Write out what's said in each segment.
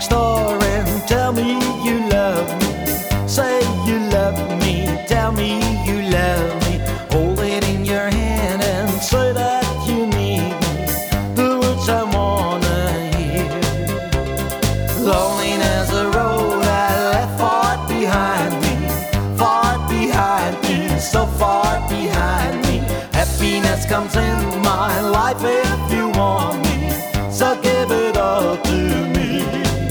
star and tell me you love me. Say you love me, tell me you love me. Hold it in your hand and say that you need me. The words I wanna hear. Lonely as a road I left far behind me, so far behind me. Happiness comes in my life if you want me, so give it all to me.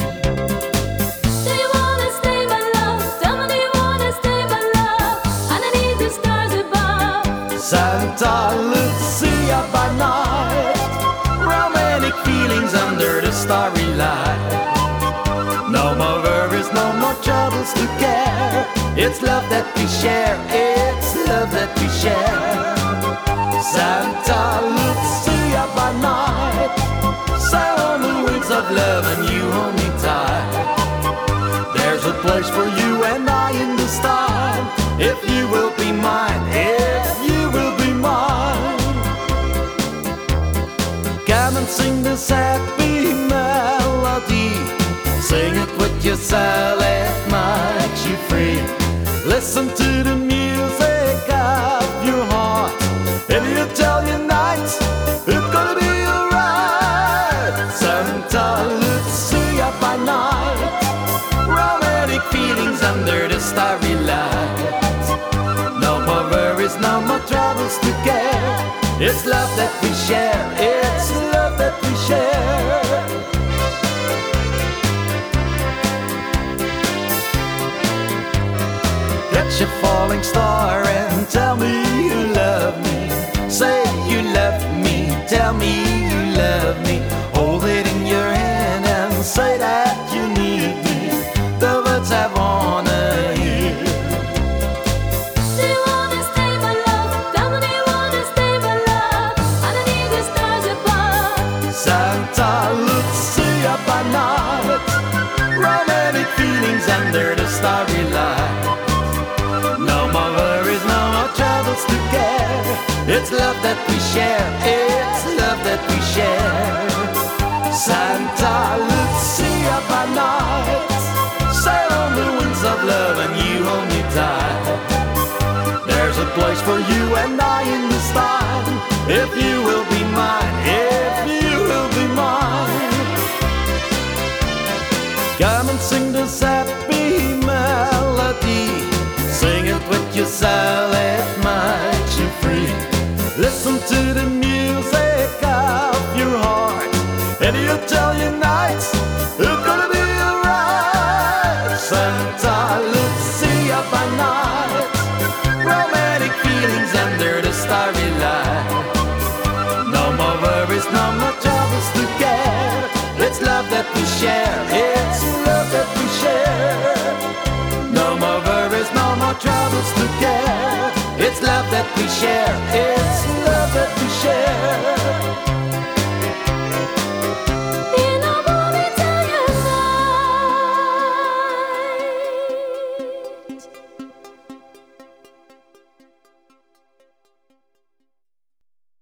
Do you wanna stay my love? Tell me, do you wanna stay my love? Underneath the stars above, Santa Lucia by night, romantic feelings under the starry light. No more worries, no more troubles to care. It's love that we share, it's love that we share. Santa Lucia by night, sail on the wings of love and you hold me tight. There's a place for you and I in the stars, if you will be mine, if you will be mine. Come and sing this happy melody, sing it with yourself, it makes you free. Listen to the music of your heart, and you tell your nights it's gonna be alright. Santa Lucia by night, romantic feelings under the starry light. No more worries, no more troubles to care. It's love that we share, it's love that we share. Catch a falling star and tell me you love me. Say you love me, tell me you love me. Hold it in your hand and say that you need me. The words I wanna hear. do you wanna stay my love? Tell me, do you wanna stay my love? Underneath the stars above, Santa Lucia by night, romantic feelings under the starry light. No more worries, no more troubles to care. It's love that we share, it's love that we share. Santa Lucia by night, sail on the wings of love and you hold me tight. There's a place for you and I in the stars, if you will be mine, if you will be mine. Come and sing this happy melody, sing it with yourself, it makes you free. Listen to the music of your heart, and you tell your nights it's gonna be alright. Santa Lucia by night, romantic feelings under the starry light. No more worries, no more troubles to care. It's love that we share, it's love that we share. No more worries, no more troubles to care. It's love that we share, it's